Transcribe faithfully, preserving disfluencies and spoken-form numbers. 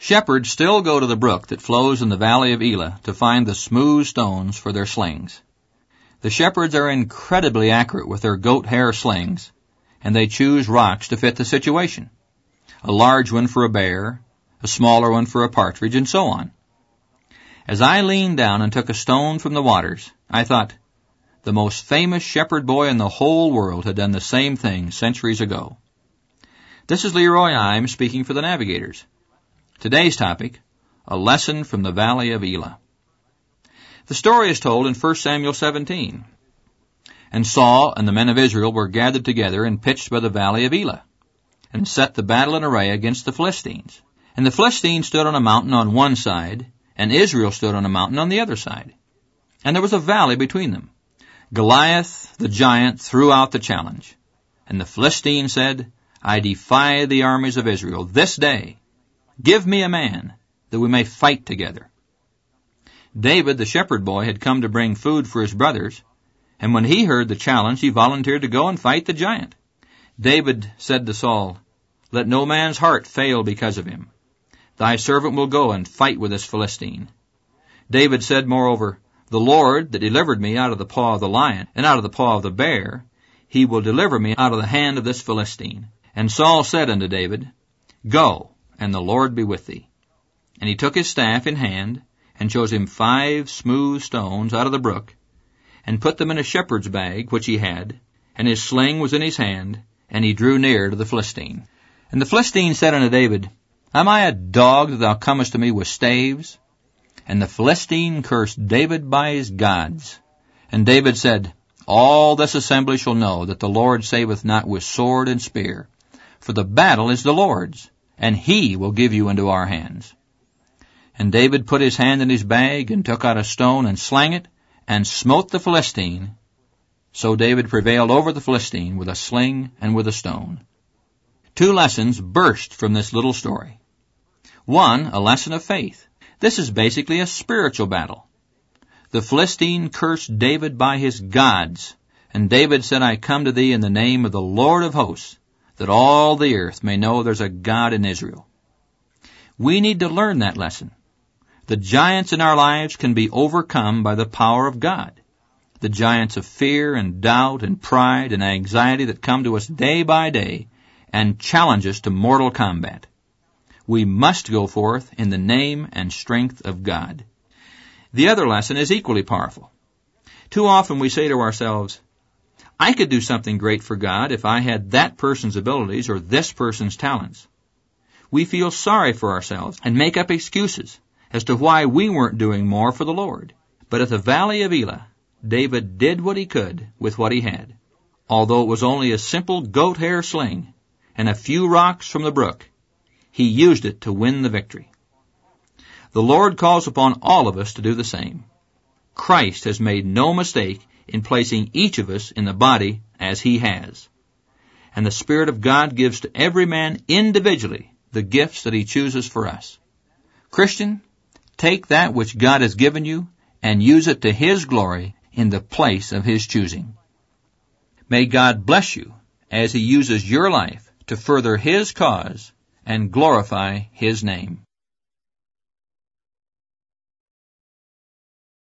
Shepherds still go to the brook that flows in the valley of Elah to find the smooth stones for their slings. The shepherds are incredibly accurate with their goat hair slings, and they choose rocks to fit the situation. A large one for a bear, a smaller one for a partridge, and so on. As I leaned down and took a stone from the waters, I thought, the most famous shepherd boy in the whole world had done the same thing centuries ago. This is Leroy Imes speaking for the Navigators. Today's topic, a lesson from the valley of Elah. The story is told in First Samuel seventeen. And Saul and the men of Israel were gathered together and pitched by the valley of Elah, and set the battle in array against the Philistines. And the Philistines stood on a mountain on one side, and Israel stood on a mountain on the other side. And there was a valley between them. Goliath, the giant, threw out the challenge. And the Philistine said, I defy the armies of Israel this day. Give me a man, that we may fight together. David, the shepherd boy, had come to bring food for his brothers, and when he heard the challenge, he volunteered to go and fight the giant. David said to Saul, Let no man's heart fail because of him. Thy servant will go and fight with this Philistine. David said, moreover, The Lord that delivered me out of the paw of the lion and out of the paw of the bear, he will deliver me out of the hand of this Philistine. And Saul said unto David, Go, and the Lord be with thee. And he took his staff in hand, and chose him five smooth stones out of the brook, and put them in a shepherd's bag which he had, and his sling was in his hand, and he drew near to the Philistine. And the Philistine said unto David, Am I a dog that thou comest to me with staves? And the Philistine cursed David by his gods. And David said, All this assembly shall know that the Lord saveth not with sword and spear, for the battle is the Lord's, and he will give you into our hands. And David put his hand in his bag, and took out a stone, and slang it, and smote the Philistine. So David prevailed over the Philistine with a sling and with a stone. Two lessons burst from this little story. One, a lesson of faith. This is basically a spiritual battle. The Philistine cursed David by his gods, and David said, I come to thee in the name of the Lord of hosts, that all the earth may know there's a God in Israel. We need to learn that lesson. The giants in our lives can be overcome by the power of God. The giants of fear and doubt and pride and anxiety that come to us day by day and challenge us to mortal combat. We must go forth in the name and strength of God. The other lesson is equally powerful. Too often we say to ourselves, I could do something great for God if I had that person's abilities or this person's talents. We feel sorry for ourselves and make up excuses as to why we weren't doing more for the Lord. But at the valley of Elah, David did what he could with what he had. Although it was only a simple goat hair sling and a few rocks from the brook, he used it to win the victory. The Lord calls upon all of us to do the same. Christ has made no mistake in placing each of us in the body as he has. And the Spirit of God gives to every man individually the gifts that he chooses for us. Christian, take that which God has given you and use it to his glory in the place of his choosing. May God bless you as he uses your life to further his cause and glorify his name.